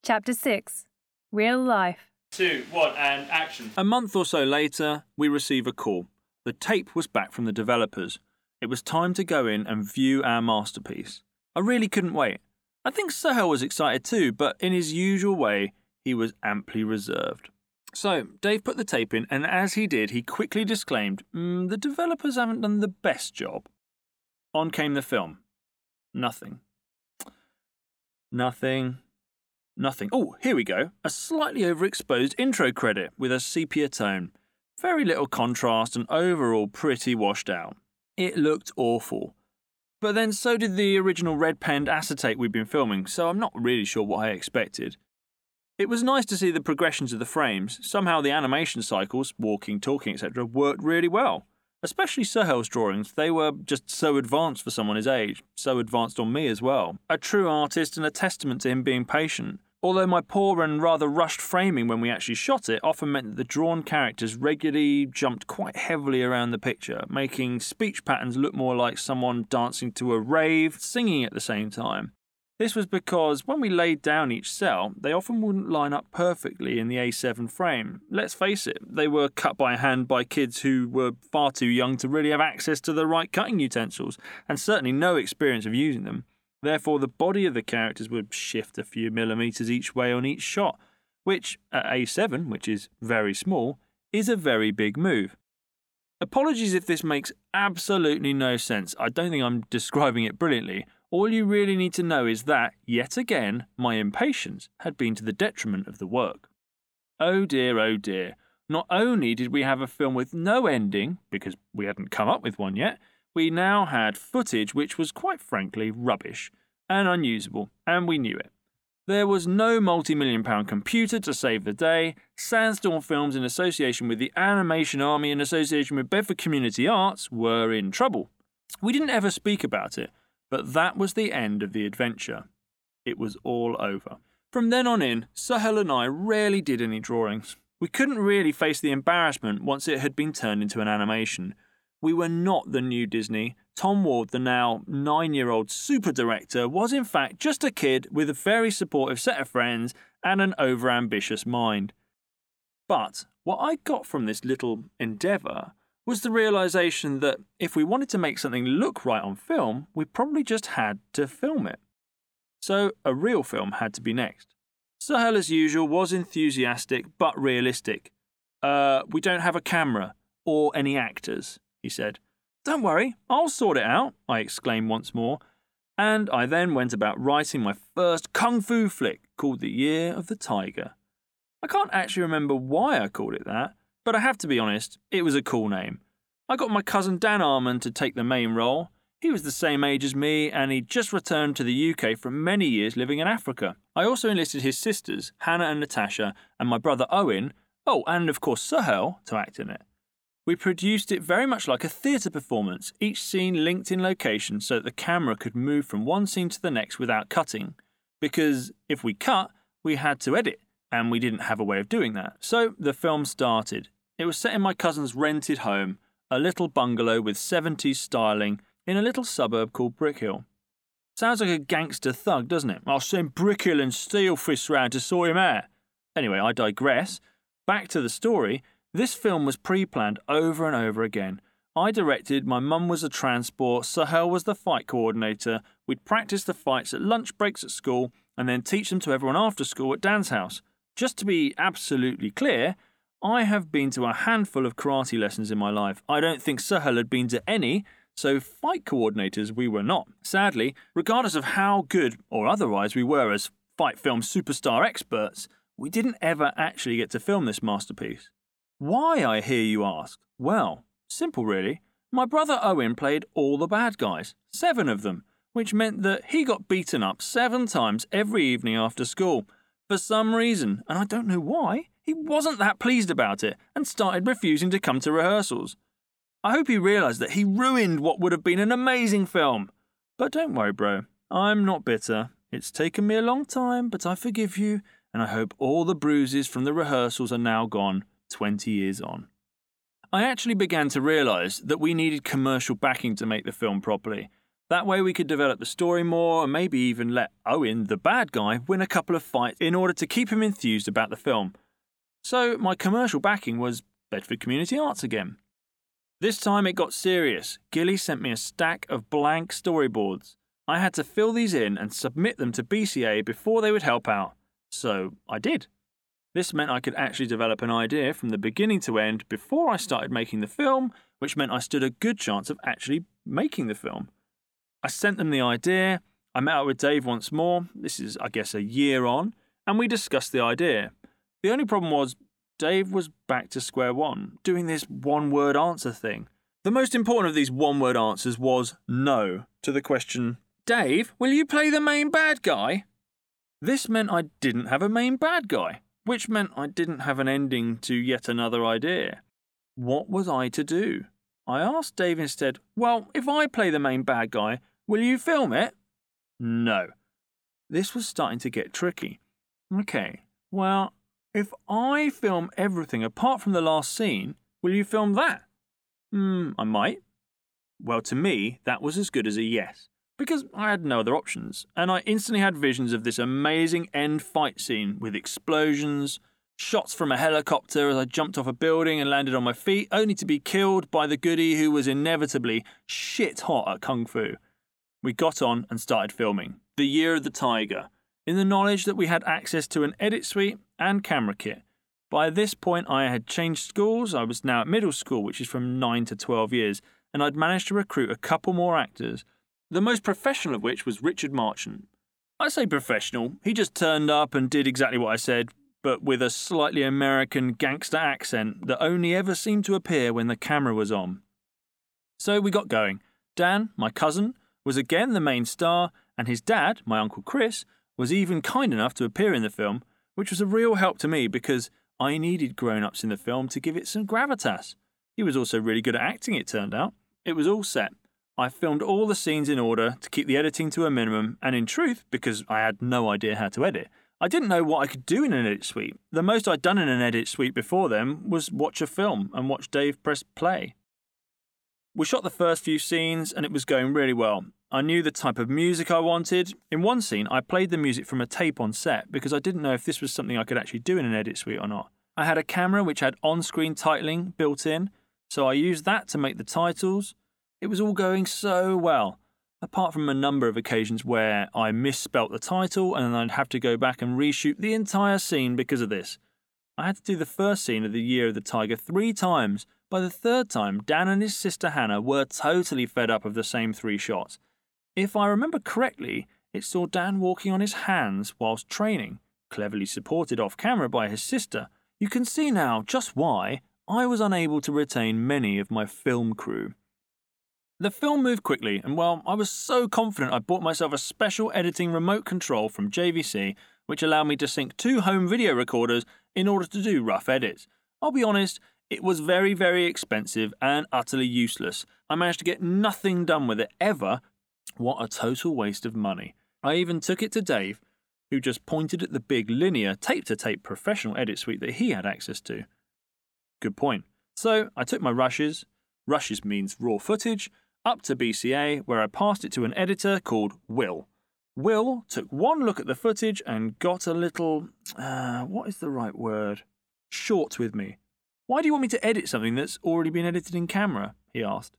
Chapter 6. Real Life. 2, 1, and action. A month or so later, we receive a call. The tape was back from the developers. It was time to go in and view our masterpiece. I really couldn't wait. I think Sahel was excited too, but in his usual way, he was amply reserved. So, Dave put the tape in, and as he did, he quickly disclaimed, the developers haven't done the best job. On came the film. Nothing. Oh, here we go. A slightly overexposed intro credit with a sepia tone. Very little contrast and overall pretty washed out. It looked awful. But then so did the original red-penned acetate we'd been filming, so I'm not really sure what I expected. It was nice to see the progressions of the frames. Somehow the animation cycles, walking, talking, etc., worked really well. Especially Sahel's drawings, they were just so advanced for someone his age, so advanced on me as well. A true artist and a testament to him being patient. Although my poor and rather rushed framing when we actually shot it often meant that the drawn characters regularly jumped quite heavily around the picture, making speech patterns look more like someone dancing to a rave, singing at the same time. This was because when we laid down each cell, they often wouldn't line up perfectly in the A7 frame. Let's face it, they were cut by hand by kids who were far too young to really have access to the right cutting utensils, and certainly no experience of using them. Therefore, the body of the characters would shift a few millimetres each way on each shot, which, at A7, which is very small, is a very big move. Apologies if this makes absolutely no sense. I don't think I'm describing it brilliantly. All you really need to know is that, yet again, my impatience had been to the detriment of the work. Oh dear, oh dear. Not only did we have a film with no ending, because we hadn't come up with one yet, we now had footage which was quite frankly rubbish and unusable, and we knew it. There was no multi-million-pound computer to save the day. Sandstorm Films, in association with the Animation Army in association with Bedford Community Arts, were in trouble. We didn't ever speak about it, but that was the end of the adventure. It was all over. From then on in, Sahel and I rarely did any drawings. We couldn't really face the embarrassment once it had been turned into an animation. We were not the new Disney. Tom Ward, the now 9-year-old super director, was in fact just a kid with a very supportive set of friends and an overambitious mind. But what I got from this little endeavour was the realisation that if we wanted to make something look right on film, we probably just had to film it. So a real film had to be next. Sahel, as usual, was enthusiastic but realistic. We don't have a camera or any actors, he said. Don't worry, I'll sort it out, I exclaimed once more, and I then went about writing my first kung fu flick called The Year of the Tiger. I can't actually remember why I called it that, but I have to be honest, it was a cool name. I got my cousin Dan Armand to take the main role. He was the same age as me, and he'd just returned to the UK from many years living in Africa. I also enlisted his sisters, Hannah and Natasha, and my brother Owen, and of course Sahel, to act in it. We produced it very much like a theatre performance, each scene linked in location so that the camera could move from one scene to the next without cutting. Because if we cut, we had to edit, and we didn't have a way of doing that. So the film started. It was set in my cousin's rented home, a little bungalow with 70s styling in a little suburb called Brickhill. Sounds like a gangster thug, doesn't it? I'll send Brickhill and Steelfist round to sort him out. Anyway, I digress. Back to the story. This film was pre-planned over and over again. I directed, my mum was the transport, Sahel was the fight coordinator. We'd practice the fights at lunch breaks at school and then teach them to everyone after school at Dan's house. Just to be absolutely clear, I have been to a handful of karate lessons in my life. I don't think Sahel had been to any, so fight coordinators we were not. Sadly, regardless of how good or otherwise we were as fight film superstar experts, we didn't ever actually get to film this masterpiece. Why, I hear you ask? Well, simple really. My brother Owen played all the bad guys, 7 of them, which meant that he got beaten up 7 times every evening after school. For some reason, and I don't know why, he wasn't that pleased about it and started refusing to come to rehearsals. I hope he realised that he ruined what would have been an amazing film. But don't worry, bro, I'm not bitter. It's taken me a long time, but I forgive you, and I hope all the bruises from the rehearsals are now gone. 20 years on. I actually began to realise that we needed commercial backing to make the film properly. That way we could develop the story more and maybe even let Owen, the bad guy, win a couple of fights in order to keep him enthused about the film. So my commercial backing was Bedford Community Arts again. This time it got serious. Gilly sent me a stack of blank storyboards. I had to fill these in and submit them to BCA before they would help out. So I did. This meant I could actually develop an idea from the beginning to end before I started making the film, which meant I stood a good chance of actually making the film. I sent them the idea, I met up with Dave once more, this is I guess a year on, and we discussed the idea. The only problem was Dave was back to square one, doing this one-word answer thing. The most important of these one-word answers was no to the question, Dave, will you play the main bad guy? This meant I didn't have a main bad guy, which meant I didn't have an ending to yet another idea. What was I to do? I asked Dave instead, well, if I play the main bad guy, will you film it? No. This was starting to get tricky. Okay, well, if I film everything apart from the last scene, will you film that? I might. Well, to me, that was as good as a yes, because I had no other options, and I instantly had visions of this amazing end fight scene with explosions, shots from a helicopter as I jumped off a building and landed on my feet, only to be killed by the goodie who was inevitably shit hot at Kung Fu. We got on and started filming The Year of the Tiger, in the knowledge that we had access to an edit suite and camera kit. By this point I had changed schools, I was now at middle school, which is from 9 to 12 years, and I'd managed to recruit a couple more actors, the most professional of which was Richard Marchant. I say professional, he just turned up and did exactly what I said, but with a slightly American gangster accent that only ever seemed to appear when the camera was on. So we got going. Dan, my cousin, was again the main star, and his dad, my Uncle Chris, was even kind enough to appear in the film, which was a real help to me because I needed grown-ups in the film to give it some gravitas. He was also really good at acting, it turned out. It was all set. I filmed all the scenes in order to keep the editing to a minimum, and in truth, because I had no idea how to edit, I didn't know what I could do in an edit suite. The most I'd done in an edit suite before then was watch a film and watch Dave press play. We shot the first few scenes and it was going really well. I knew the type of music I wanted. In one scene, I played the music from a tape on set because I didn't know if this was something I could actually do in an edit suite or not. I had a camera which had on-screen titling built in, so I used that to make the titles. It was all going so well, apart from a number of occasions where I misspelt the title and I'd have to go back and reshoot the entire scene because of this. I had to do the first scene of The Year of the Tiger 3 times. By the third time, Dan and his sister Hannah were totally fed up of the same 3 shots. If I remember correctly, it saw Dan walking on his hands whilst training, cleverly supported off camera by his sister. You can see now just why I was unable to retain many of my film crew. The film moved quickly, and well, I was so confident I bought myself a special editing remote control from JVC, which allowed me to sync 2 home video recorders in order to do rough edits. I'll be honest, it was very, very expensive and utterly useless. I managed to get nothing done with it ever. What a total waste of money. I even took it to Dave, who just pointed at the big linear tape-to-tape professional edit suite that he had access to. Good point. So I took my rushes means raw footage, up to BCA, where I passed it to an editor called Will. Will took one look at the footage and got a little, what is the right word? Short with me. Why do you want me to edit something that's already been edited in camera? He asked.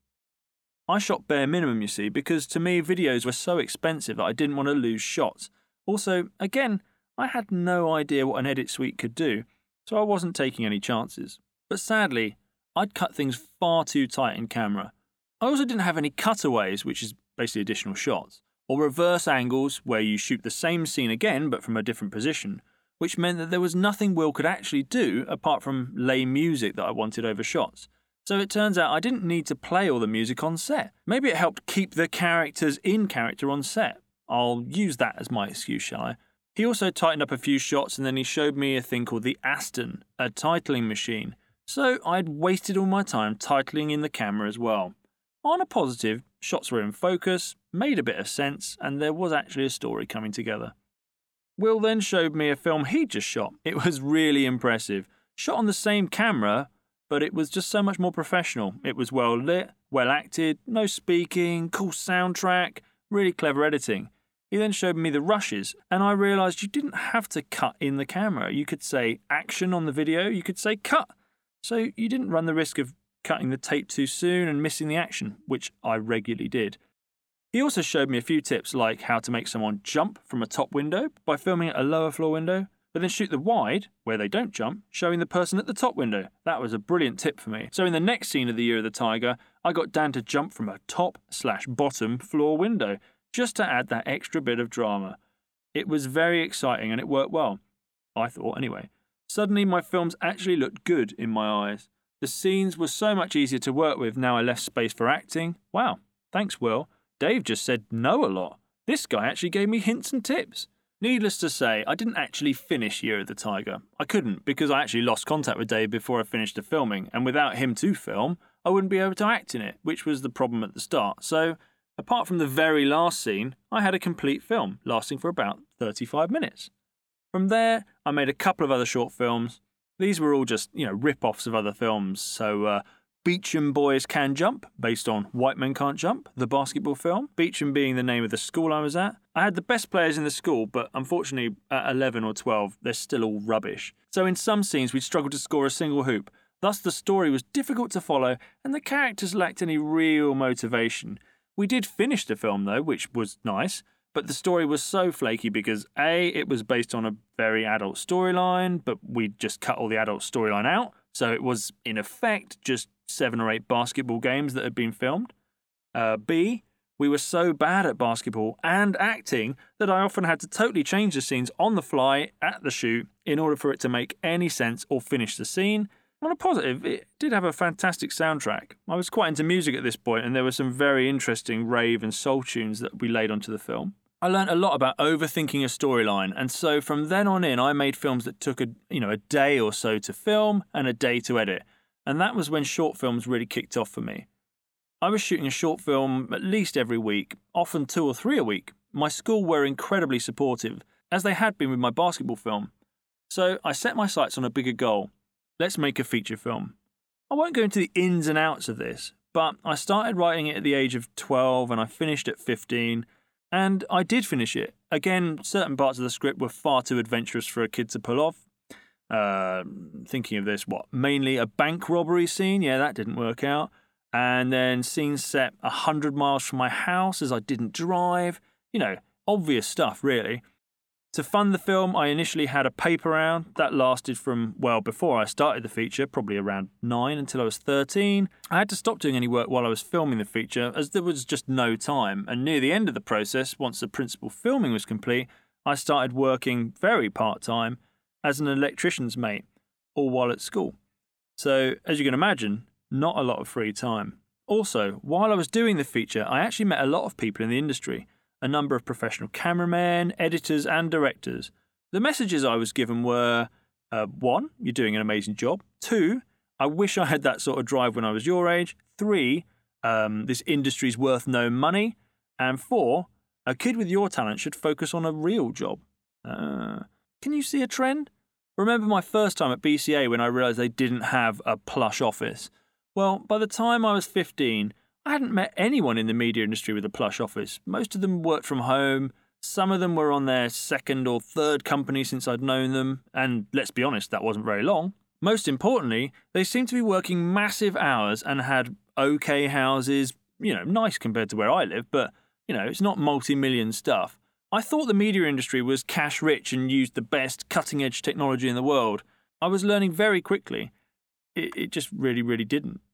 I shot bare minimum, you see, because to me videos were so expensive that I didn't want to lose shots. Also, again, I had no idea what an edit suite could do, so I wasn't taking any chances. But sadly, I'd cut things far too tight in camera. I also didn't have any cutaways, which is basically additional shots, or reverse angles where you shoot the same scene again but from a different position, which meant that there was nothing Will could actually do apart from lay music that I wanted over shots. So it turns out I didn't need to play all the music on set. Maybe it helped keep the characters in character on set. I'll use that as my excuse, shall I? He also tightened up a few shots and then he showed me a thing called the Aston, a titling machine. So I'd wasted all my time titling in the camera as well. On a positive, shots were in focus, made a bit of sense, and there was actually a story coming together. Will then showed me a film he'd just shot. It was really impressive. Shot on the same camera, but it was just so much more professional. It was well lit, well acted, no speaking, cool soundtrack. Really clever editing. He then showed me the rushes, and I realised you didn't have to cut in the camera. You could say action on the video, you could say cut. So you didn't run the risk of cutting the tape too soon and missing the action, which I regularly did. He also showed me a few tips like how to make someone jump from a top window by filming at a lower floor window, but then shoot the wide, where they don't jump, showing the person at the top window. That was a brilliant tip for me. So in the next scene of the Year of the Tiger, I got Dan to jump from a top/bottom floor window, just to add that extra bit of drama. It was very exciting and it worked well. I thought anyway. Suddenly my films actually looked good in my eyes. The scenes were so much easier to work with now I left space for acting. Wow, thanks Will. Dave just said no a lot. This guy actually gave me hints and tips. Needless to say, I didn't actually finish Year of the Tiger. I couldn't because I actually lost contact with Dave before I finished the filming, and without him to film, I wouldn't be able to act in it, which was the problem at the start. So, apart from the very last scene, I had a complete film, lasting for about 35 minutes. From there, I made a couple of other short films. These were all just, rip-offs of other films. So, Beecham Boys Can Jump, based on White Men Can't Jump, the basketball film. Beecham being the name of the school I was at. I had the best players in the school, but unfortunately at 11 or 12, they're still all rubbish. So in some scenes, we'd struggle to score a single hoop. Thus, the story was difficult to follow, and the characters lacked any real motivation. We did finish the film, though, which was nice, but the story was so flaky because A, it was based on a very adult storyline, but we'd just cut all the adult storyline out, so it was, in effect, just 7 or 8 basketball games that had been filmed. B, we were so bad at basketball and acting that I often had to totally change the scenes on the fly at the shoot in order for it to make any sense or finish the scene. On a positive, it did have a fantastic soundtrack. I was quite into music at this point, and there were some very interesting rave and soul tunes that we laid onto the film. I learned a lot about overthinking a storyline, and so from then on in, I made films that took a day or so to film and a day to edit, and that was when short films really kicked off for me. I was shooting a short film at least every week, often 2 or 3 a week. My school were incredibly supportive, as they had been with my basketball film. So I set my sights on a bigger goal. Let's make a feature film. I won't go into the ins and outs of this, but I started writing it at the age of 12 and I finished at 15, and I did finish it. Again, certain parts of the script were far too adventurous for a kid to pull off. Thinking of this, mainly a bank robbery scene? Yeah, that didn't work out. And then scenes set 100 miles from my house as I didn't drive. Obvious stuff, really. To fund the film, I initially had a paper round that lasted from, before I started the feature, probably around 9 until I was 13. I had to stop doing any work while I was filming the feature, as there was just no time. And near the end of the process, once the principal filming was complete, I started working very part-time as an electrician's mate, all while at school. So, as you can imagine, not a lot of free time. Also, while I was doing the feature, I actually met a lot of people in the industry. A number of professional cameramen, editors and directors. The messages I was given were, 1, you're doing an amazing job. 2, I wish I had that sort of drive when I was your age. 3, this industry's worth no money. And 4, a kid with your talent should focus on a real job. Can you see a trend? Remember my first time at BCA when I realised they didn't have a plush office? Well, by the time I was 15, I hadn't met anyone in the media industry with a plush office. Most of them worked from home. Some of them were on their 2nd or 3rd company since I'd known them. And let's be honest, that wasn't very long. Most importantly, they seemed to be working massive hours and had okay houses, nice compared to where I live, but, it's not multi-million stuff. I thought the media industry was cash rich and used the best cutting-edge technology in the world. I was learning very quickly. It just really, really didn't.